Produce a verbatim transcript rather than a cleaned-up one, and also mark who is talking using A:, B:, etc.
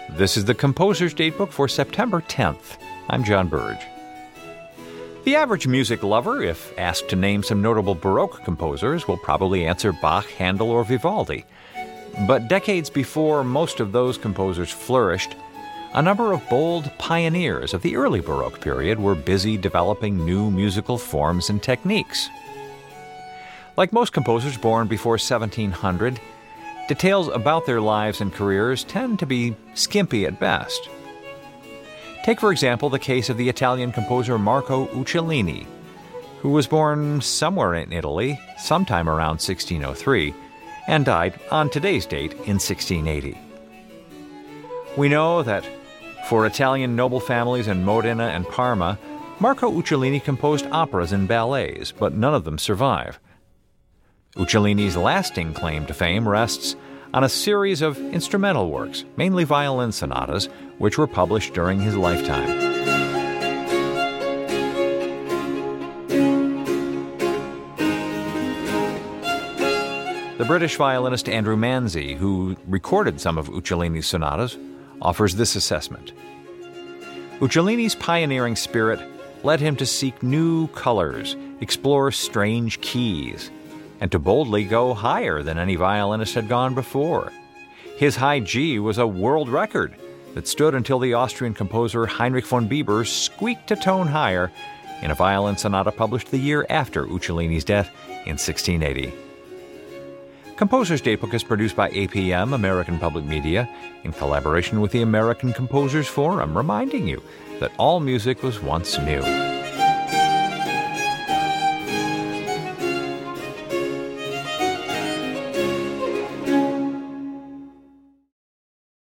A: This is the Composer's Datebook for September tenth. I'm John Burge. The average music lover, if asked to name some notable Baroque composers, will probably answer Bach, Handel, or Vivaldi. But decades before most of those composers flourished, a number of bold pioneers of the early Baroque period were busy developing new musical forms and techniques. Like most composers born before seventeen hundred, details about their lives and careers tend to be skimpy at best. Take, for example, the case of the Italian composer Marco Uccellini, who was born somewhere in Italy sometime around sixteen oh three and died on today's date in sixteen eighty. We know that for Italian noble families in Modena and Parma, Marco Uccellini composed operas and ballets, but none of them survive. Uccellini's lasting claim to fame rests on a series of instrumental works, mainly violin sonatas, which were published during his lifetime. The British violinist Andrew Manzi, who recorded some of Uccellini's sonatas, offers this assessment. Uccellini's pioneering spirit led him to seek new colors, explore strange keys, and to boldly go higher than any violinist had gone before. His high G was a world record that stood until the Austrian composer Heinrich von Bieber squeaked a tone higher in a violin sonata published the year after Uccellini's death in sixteen eighty. Composer's Datebook is produced by A P M, American Public Media, in collaboration with the American Composers Forum, reminding you that all music was once new.